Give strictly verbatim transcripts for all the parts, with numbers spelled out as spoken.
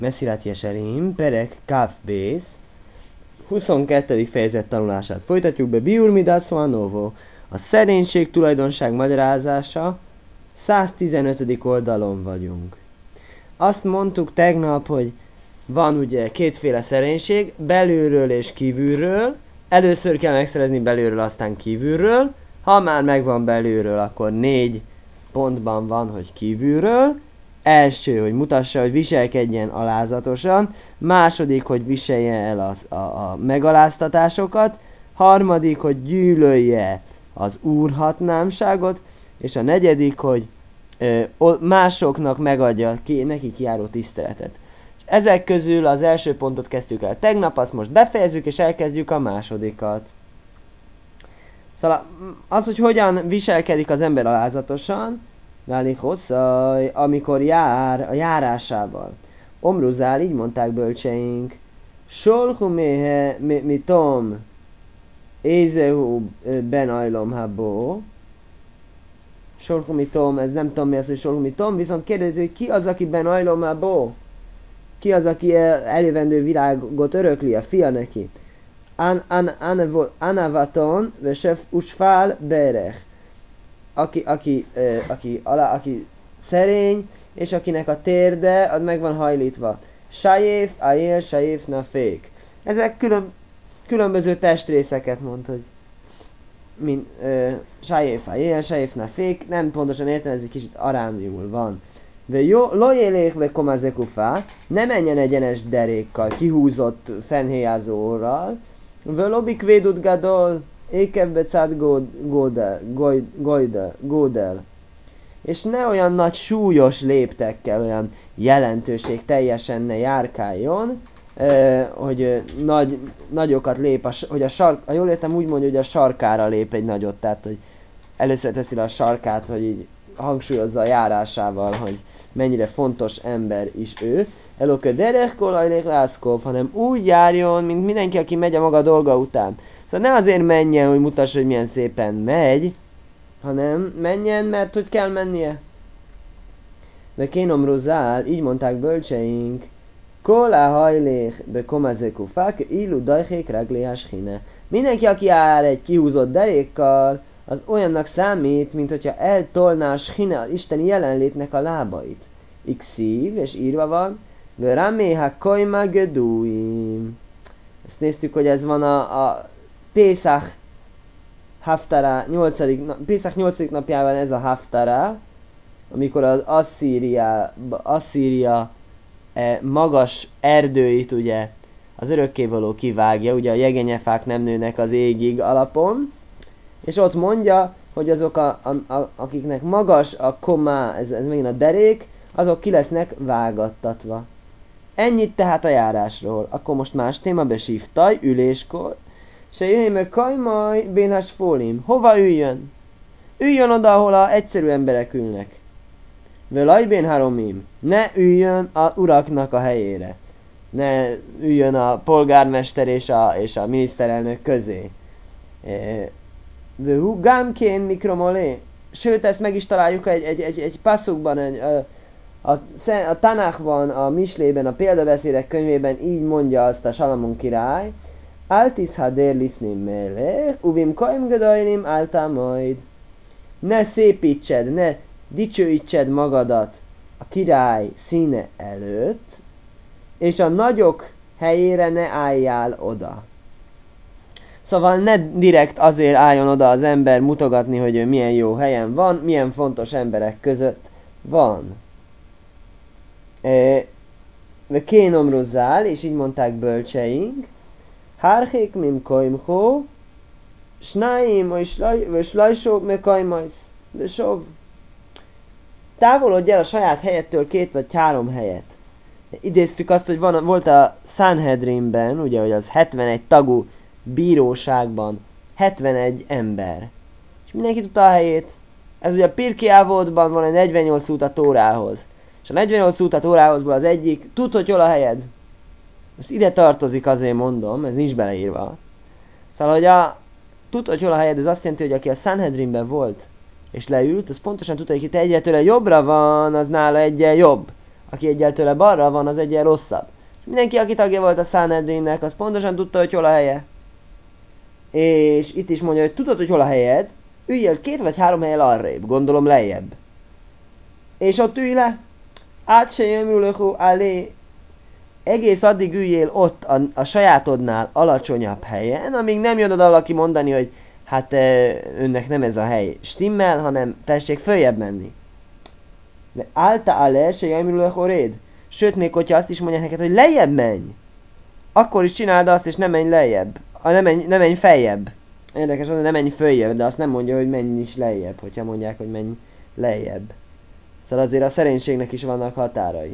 Messzilat Jeserim, Perek Kaf Bész, huszonkettedik fejezet tanulását folytatjuk be. Biur Midas Novo, a szerénység tulajdonság magyarázása, száztizenötödik oldalon vagyunk. Azt mondtuk tegnap, hogy van ugye kétféle szerénység, belülről és kívülről. Először kell megszerezni belülről, aztán kívülről. Ha már megvan belülről, akkor négy pontban van, hogy kívülről. Első, hogy mutassa, hogy viselkedjen alázatosan. Második, hogy viselje el az, a, a megaláztatásokat. Harmadik, hogy gyűlölje az úrhatnámságot. És a negyedik, hogy ö, másoknak megadja ki, neki kijáró tiszteletet. Ezek közül az első pontot kezdtük el tegnap, azt most befejezzük, és elkezdjük a másodikat. Szóval az, hogy hogyan viselkedik az ember alázatosan, válik hosszaj, amikor jár a járásával. Omruzál, így mondták bölcseink, Solhu méhe mitom ézehu ben ajlom habó. Solhu mitom, ez nem tudom mi az, hogy solhu mitom, viszont kérdezi, hogy ki az, aki ben ajlom habó? Ki az, aki eljövendő világot örökli, a fia neki? An, an, an, anavaton, vesef usfál berech. Aki, aki, ö, aki, alá, aki szerény, és akinek a térde, az meg van hajlítva. Sajéf, ajél, sajéf, na fék. Ezek külön, különböző testrészeket mond, hogy mint sajéf, ajél, sajéf, na fék. Nem pontosan értem, ez egy kicsit arámiul van. Lojelék ve komazekufá, ne menjen egyenes derékkal, kihúzott fenhéjázó orral. Völobik védut gadol, ékevbe cád gódel. És ne olyan nagy súlyos léptekkel, olyan jelentőség teljesen ne járkáljon, eh, hogy eh, nagy, nagyokat lép, a, hogy a sark, ha jól értem, úgy mondja, hogy a sarkára lép egy nagyot, tehát hogy először teszi le a sarkát, hogy így hangsúlyozza a járásával, hogy mennyire fontos ember is ő. Elokö derechkol ajlék lászkov, hanem úgy járjon, mint mindenki, aki megy a maga dolga után. Szóval ne azért menjen, hogy mutassa, hogy milyen szépen megy, hanem menjen, mert hogy kell mennie. De kénom rozál, így mondták bölcseink, kolá hajlék be komazeku fák, illu dajhék regléás hine. Mindenki, aki jár egy kihúzott derékkal, az olyannak számít, mint hogyha eltolná a shine, az isteni jelenlétnek a lábait. Xív, és írva van, Vöraméha kojma gedúim. Ezt néztük, hogy ez van a, a Pészach Haftara, nyolcadik, Pészach nyolcadik napjában ez a Haftara, amikor az Asszíria, Asszíria e, magas erdőit ugye az örökkévaló kivágja, ugye a jegenyefák nem nőnek az égig alapon, és ott mondja, hogy azok, a, a, a, akiknek magas a komá, ez, ez megint a derék, azok ki lesznek vágattatva. Ennyit tehát a járásról. Akkor most más téma, besívtaj, üléskor. Se jöjj meg kajmaj, bénás fólim. Hova üljön? Üljön oda, ahol a egyszerű emberek ülnek. Völaj bén haromim. Ne üljön a uraknak a helyére. Ne üljön a polgármester és a, és a miniszterelnök közé. Vöhú gámkén mikromolé. Sőt, ezt meg is találjuk egy, egy, egy, egy passzukban, egy, a, a, a Tanákban, a Mislében, a példabeszédek könyvében így mondja azt a Salamon király, Altis hader lifnim melech, uvim kaim gedajlim által majd. Ne szépítsed, ne dicsőítsed magadat a király színe előtt, és a nagyok helyére ne álljál oda. Szóval ne direkt azért álljon oda az ember mutogatni, hogy ő milyen jó helyen van, milyen fontos emberek között van. De kénomrozál, és így mondták bölcseink, Hárhék mim koimhó, snáim, és lajsók me kaimajsz, de sov. Távolodj el a saját helyettől két vagy három helyet. Idéztük azt, hogy van, volt a Sanhedrinben, ugye, hogy az hetvenegy tagú bíróságban hetvenegy ember. És mindenki tudta a helyét. Ez ugye a Pirkei Avotban van egy negyvennyolc út a Tórához. És a negyvennyolc út a Tóráhozból az egyik, tudd, hogy hol a helyed. Most ide tartozik, azért mondom, ez nincs beleírva. Szóval, hogy a tudd, hogy hol a helyed, ez azt jelenti, hogy aki a Sanhedrinben volt, és leült, az pontosan tudta, hogy itt egyetől jobbra van, az nála egyen jobb. aki egyel tőle balra van, az egyel rosszabb. És mindenki, aki tagja volt a Sanhedrinnek, az pontosan tudta, hogy hol a helye. És itt is mondja, hogy tudod, hogy hol a helyed, üljél két vagy három helyen arrébb, gondolom lejjebb. És ott ülj le, át se jömülökó állé, egész addig üljél ott a, a sajátodnál alacsonyabb helyen, amíg nem jön oda valaki mondani, hogy hát önnek nem ez a hely stimmel, hanem tessék följebb menni. De álta állé se jömülökó réd. Sőt, még hogyha azt is mondják neked, hogy lejjebb menj, akkor is csináld azt, és nem menj lejjebb. A, nem, menj, nem menj feljebb. Érdekes, hogy nem menj följebb, de azt nem mondja, hogy menj is lejjebb, hogyha mondják, hogy menj lejjebb. Szóval azért a szerénységnek is vannak határai.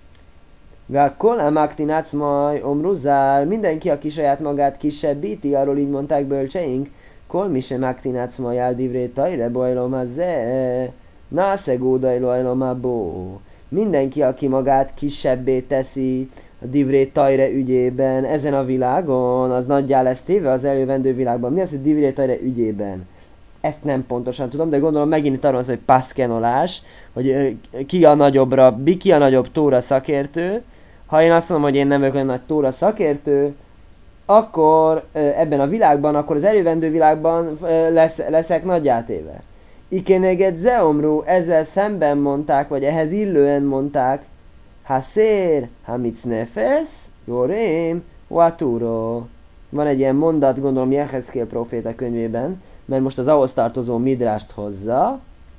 Kol amaktinác maj omruzál, mindenki, aki saját magát kisebbíti, arról így mondták bölcseink, kol mi sem aktinác maj áldivré tajre bajlom a ze, násze gódajló ajlom a bó. Mindenki, aki magát kisebbé teszi a divré tajre ügyében, ezen a világon, az nagyjá lesz téve az elővendő világban. Mi az, hogy divré tajre ügyében? Ezt nem pontosan tudom, de gondolom megint itt arról az, hogy paszkenolás, hogy ki a nagyobb rabbi, ki a nagyobb tóra szakértő. Ha én azt mondom, hogy én nem vagyok olyan nagy tóra szakértő, akkor ebben a világban, akkor az elővendő világban lesz, leszek nagyjátéve. Ikéneget zeomru, ezzel szemben mondták, vagy ehhez illően mondták, ha szér, ha mitz nefesz, jorém, huatúro. Van egy ilyen mondat, gondolom Jehezkél proféta könyvében, mert most az ahhoz tartozó midrást hozza,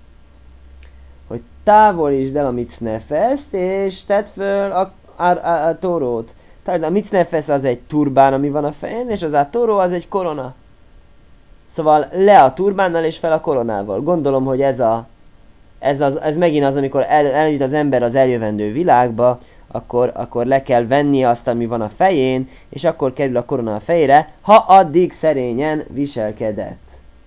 hogy távolítsd el a mitz nefeszt, és tedd föl a, a, a, a torót. Tehát a mitz nefesz az egy turbán, ami van a fején, és az a toró az egy korona. Szóval le a turbánnal és fel a koronával. Gondolom, hogy ez a Ez, az, ez megint az, amikor el, eljut az ember az eljövendő világba, akkor, akkor le kell venni azt, ami van a fején, és akkor kerül a korona a fejére, ha addig szerényen viselkedett.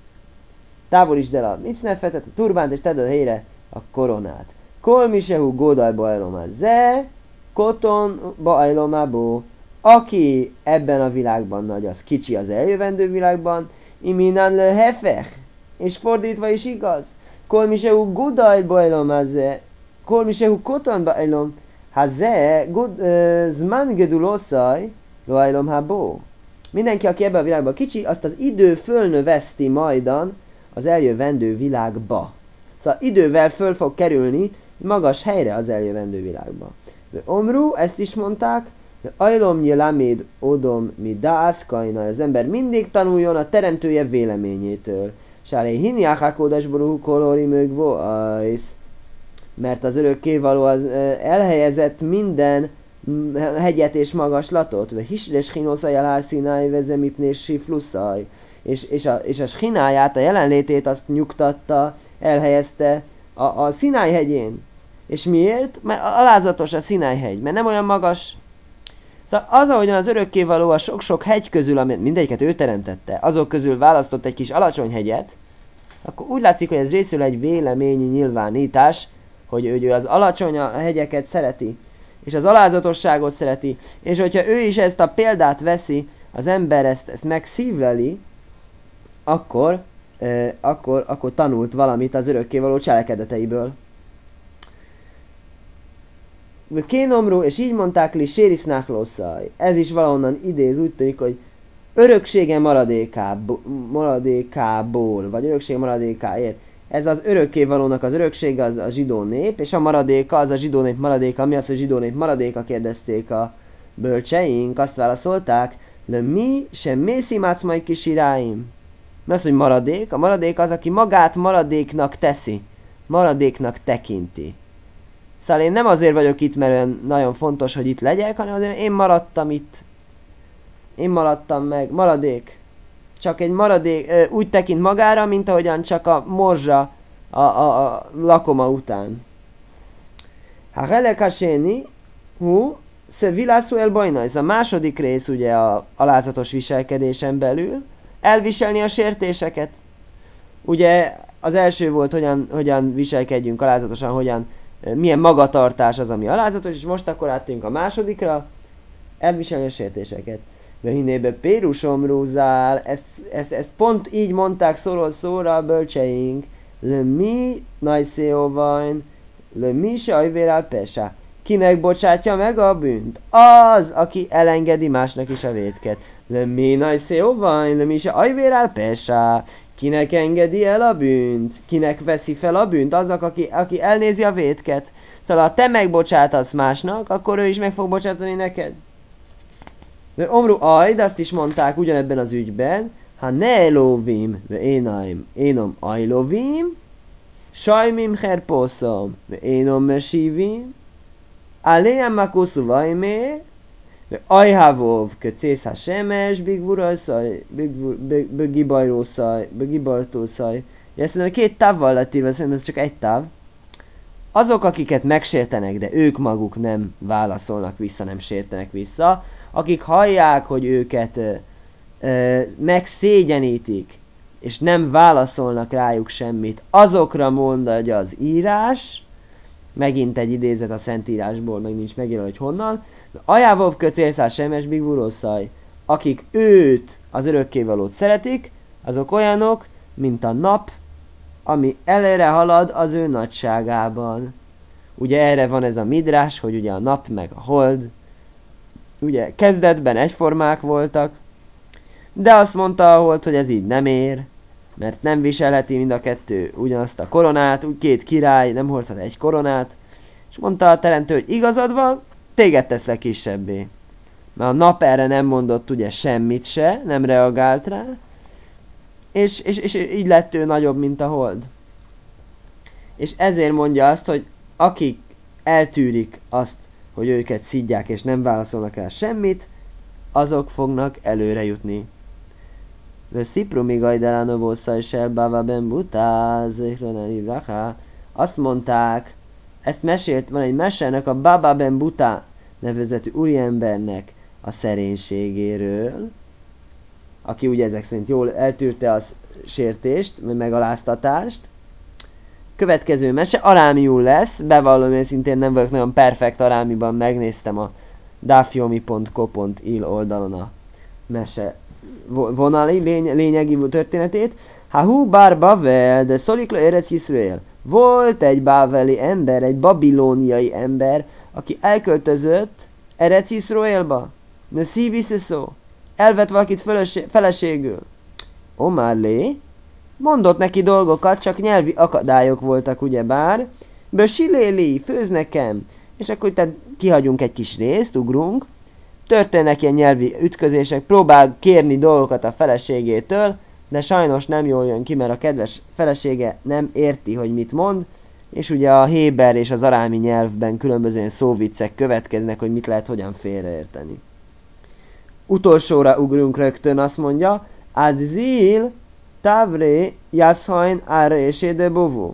Távolítsd el a micnefetet, a turbánt, és tedd a helyre a koronát. Kol misehu gódaj bajlomá ze, koton bajlomábó. Aki ebben a világban nagy, az kicsi az eljövendő világban, iminan le hefech, és fordítva is igaz. Kol misehu gudaj bajlom haze, kol misehu koton bajlom haze, zman gedul oszaj, bajlom habó. Mindenki, aki ebben a világban kicsi, azt az idő fölnöveszti majdan az eljövendő világba. Szóval idővel föl fog kerülni magas helyre az eljövendő világba. Omru, ezt is mondták, ajlom nyilaméd odom mi dászkajna, az ember mindig tanuljon a teremtője véleményétől. Sáré hiniáhákódas ború kolori mögvó ajsz. Mert az örökkévaló az elhelyezett minden hegyet és magaslatot. Ve hisres hinoszaj alárszínáj vezemipnés sifluszaj. És, és, a, és a schináját, a jelenlétét azt nyugtatta, elhelyezte a, a Szináj hegyén. És miért? Mert alázatos a Szináj hegy, mert nem olyan magas. Szóval az, ahogyan az örökkévaló a sok-sok hegy közül, amit mindegyiket ő teremtette, azok közül választott egy kis alacsony hegyet, akkor úgy látszik, hogy ez részül egy véleményi nyilvánítás, hogy ő az alacsony hegyeket szereti, és az alázatosságot szereti, és hogyha ő is ezt a példát veszi, az ember ezt, ezt megszívleli, akkor, eh, akkor, akkor tanult valamit az örökkévaló cselekedeteiből. Kénomru, és így mondták li, sérisznák ez is valahonnan idéz, úgy tűnik, hogy öröksége maradékából, maradékából, vagy öröksége maradékáért. Ez az örökkévalónak az öröksége, az a zsidó nép, és a maradéka, az a zsidó nép maradéka. Mi az, hogy zsidó nép maradéka, kérdezték a bölcseink, azt válaszolták, de mi sem mészimác majd kisiráim. Mi az, hogy maradék? A maradék az, aki magát maradéknak teszi, maradéknak tekinti. Szóval én nem azért vagyok itt, mert olyan nagyon fontos, hogy itt legyek, hanem azért én maradtam itt. Én maradtam meg. Maradék. Csak egy maradék úgy tekint magára, mint ahogyan csak a morzsa a, a, a lakoma után. Ha helekaséni, hú, se vilászú el bajna. Ez a második rész ugye a alázatos viselkedésen belül. Elviselni a sértéseket. Ugye az első volt, hogyan, hogyan viselkedjünk alázatosan, hogyan milyen magatartás az, ami alázatos, és most akkor áttérünk a másodikra, elviselni a sértéseket. De hinnébe pérusomrúzál, ezt, ezt, ezt pont így mondták szóról szóra a bölcseink, le mi najszéóvajn, le mi se ajvérál pesa. Kinek bocsátja meg a bűnt? Az, aki elengedi másnak is a vétket. Le ménaj széovaj, le mi se ajvérál pesá. Kinek engedi el a bűnt? Kinek veszi fel a bűnt? Azok, aki, aki elnézi a vétket. Szóval ha te megbocsátasz másnak, akkor ő is meg fog bocsátani neked. De omru ajd, azt is mondták ugyanebben az ügyben, ha ne lovim, ve énaim, énom ajlovim, sajmim herposzom, ve énom mesivim, aléem makuszu vajmé, ve ajhavov, ke cész ha semes, bigvurajszaj, begibajrószaj, begibartószaj. Ezt mondom, két távval lett írva, szerintem ez csak egy táv. Azok, akiket megsértenek, de ők maguk nem válaszolnak vissza, nem sértenek vissza, akik hallják, hogy őket ö, ö, megszégyenítik, és nem válaszolnak rájuk semmit, azokra mondja az írás, megint egy idézet a Szentírásból, meg nincs megjelölve, hogy honnan, ajávov köcélszás semes bigvuroszaj, akik őt, az örökkévalót szeretik, azok olyanok, mint a nap, ami előre halad az ő nagyságában. Ugye erre van ez a midrás, hogy ugye a nap meg a hold, ugye kezdetben egyformák voltak, de azt mondta a hold, hogy ez így nem ér, mert nem viselheti mind a kettő ugyanazt a koronát, úgy két király nem hordhat egy koronát, és mondta a teremtő, hogy igazad van, téged teszlek kisebbé. Mert a nap erre nem mondott ugye semmit se, nem reagált rá, és, és, és így lett ő nagyobb, mint a hold. És ezért mondja azt, hogy akik eltűrik azt, hogy őket szidják, és nem válaszolnak rá semmit, azok fognak előre jutni. Veszipru még ajdelánovószaj selbáva ben butáz, azt mondták, ezt mesélt, van egy mesének a Baba ben Buta nevezetű úriembernek a szerénységéről, aki ugye ezek szerint jól eltűrte a sértést, vagy megaláztatást. Következő mese arámiul lesz, bevallom, hogy szintén nem vagyok nagyon perfekt arámiban, megnéztem a dafyomi pont co pont il oldalon a mese vonali, lény- lényegi történetét. Ha hú bár Bavel, de szolikla Erec Yisrael. Volt egy báveli ember, egy babilóniai ember, aki elköltözött Erec Yisraelba. De szíviszeszó. Elvett valakit fölös- feleségül. Omar lé, mondott neki dolgokat, csak nyelvi akadályok voltak ugyebár. Bösiléli, főz nekem. És akkor tehát kihagyunk egy kis részt, ugrunk. Történnek ilyen nyelvi ütközések, próbál kérni dolgokat a feleségétől, de sajnos nem jól jön ki, mert a kedves felesége nem érti, hogy mit mond, és ugye a héber és az arámi nyelvben különböző szóviccek következnek, hogy mit lehet hogyan félreérteni. Utolsóra ugrunk rögtön, azt mondja, Adzil Tavré Yashajn Arésé de Bovo.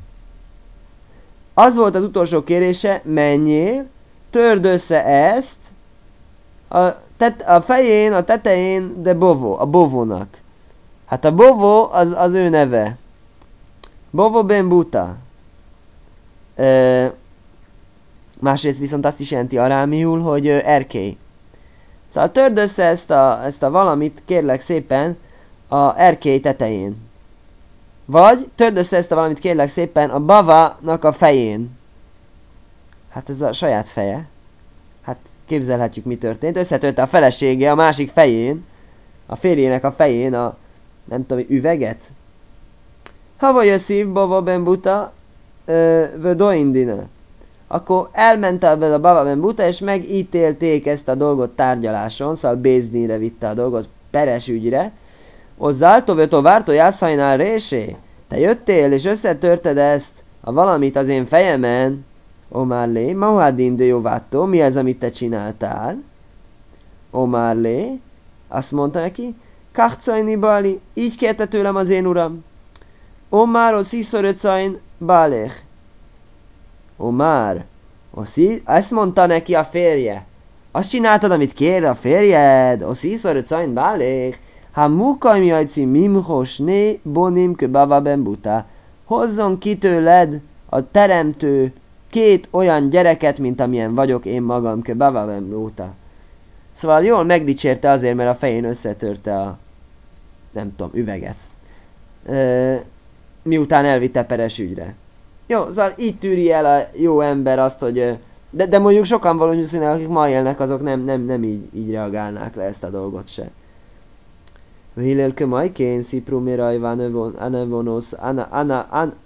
Az volt az utolsó kérése, menjél, törd össze ezt a, tet, a fején, a tetején, de Bovo, a Bovónak. Hát a Bovo az, az ő neve. Bovo ben Buta. E, másrészt viszont azt is jelenti arámiul, hogy erkély. Szóval törd össze ezt a, ezt a valamit, kérlek szépen, a erkély tetején. Vagy törd össze ezt a valamit, kérlek szépen, a Bava-nak a fején. Hát ez a saját feje. Hát képzelhetjük, mi történt. Összetörte a felesége a másik fején, a férjének a fején a, nem tudom, üveget. Hava jösszív, Bava ben Buta, vödoindina. Akkor elment el a Baba ben Buta, és megítélték ezt a dolgot tárgyaláson, szóval Bézdinre vitte a dolgot, peres ügyre. Ozzáltó, vötó, vártó, jászhajnál résé. Te jöttél, és összetörted ezt, a valamit az én fejemen. Omárlé, mahádin de jóvátó, mi az, amit te csináltál? Omárlé, azt mondta neki, kachcajni bali, így kérte tőlem az én uram. Omár, o sziszoröcajn bálech. Omár, oszi, ezt mondta neki a férje. Azt csináltad, amit kér a férjed, o sziszoröcajn bálech. Ha mukajmi ajci mimhosné bonim kö bava ben buta. Hozzon ki tőled a teremtő két olyan gyereket, mint amilyen vagyok én magam, kö bava ben buta. Szóval jól megdicsérte azért, mert a fején összetörte a, nem tudom, üveget. E, miután elvitte peres ügyre. Jó, szóval így tűri el a jó ember azt, hogy De, de mondjuk sokan valószínűleg, akik ma élnek, azok nem, nem, nem így, így reagálnák le ezt a dolgot se. Hillel kömajkén, sziprumira, iván anevonosz, ana, ana, ana,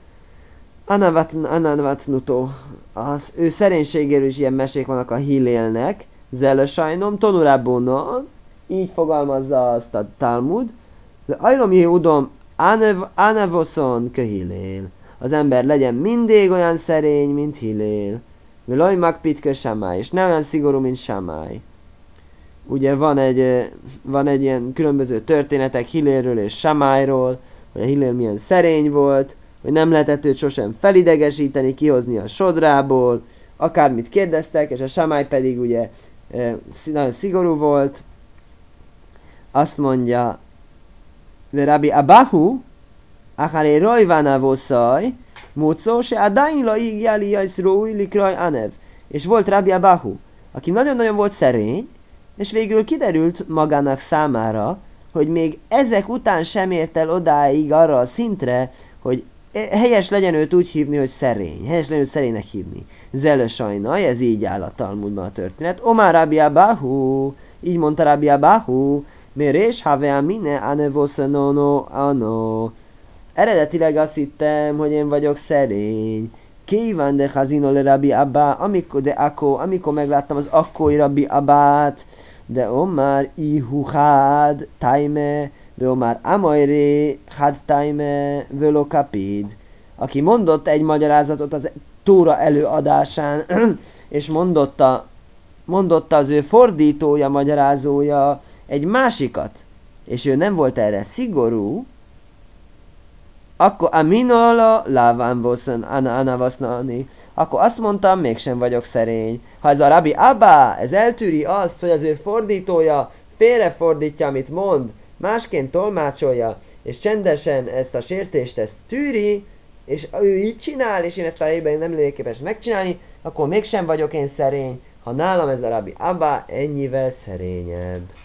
Anavatnutó, az ő szerénységéről is ilyen mesék vannak a Hillélnek, Zelesajnom, Tonurábóna, így fogalmazza azt a Talmud, de ajlomi udom, Anevoszon köhillél. Az ember legyen mindig olyan szerény, mint Hillél. Vilaj magpitka Samály, és ne olyan szigorú, mint Samály. Ugye van egy, van egy ilyen különböző történetek Hillélről és Samályról, hogy a Hillél milyen szerény volt, hogy nem lehetett őt sosem felidegesíteni, kihozni a sodrából, akármit kérdeztek, és a Samály pedig ugye nagyon szigorú volt. Azt mondja, de Rabbi Abahu, Acharé Rajvána voszaj, Mócó se Adain la igjali jajszrói likraj anev. És volt Rabbi Abahu, aki nagyon-nagyon volt szerény, és végül kiderült magának számára, hogy még ezek után sem ért el odáig arra a szintre, hogy helyes legyen őt úgy hívni, hogy szerény. Helyes legyen őt szerénynek hívni. Zele sajnaj, ez így áll a Talmudban a történet. Omar Rabbi Abahu, így mondta Rabbi Abahu, Mérés havea mine anevoszenono ano. Eredetileg azt hittem, hogy én vagyok szerény. Kévan de hazino le Rabbi Abba, amikor, de ako, amikor megláttam az akkói Rabbi Abbát, de Omar ihuhád taime, de Omar amajré had taime velo kapid. Aki mondott egy magyarázatot az Tóra előadásán, és mondotta, mondotta az ő fordítója, magyarázója egy másikat, és ő nem volt erre szigorú, akkor aminola láván voszon anavasznani, akkor azt mondtam, mégsem vagyok szerény. Ha ez a Rabbi Abba, ez eltűri azt, hogy az ő fordítója félrefordítja, amit mond, másként tolmácsolja, és csendesen ezt a sértést ezt tűri, és ő így csinál, és én ezt a helyben nem lennék képes megcsinálni, akkor mégsem vagyok én szerény, ha nálam ez a Rabbi Abba ennyivel szerényebb.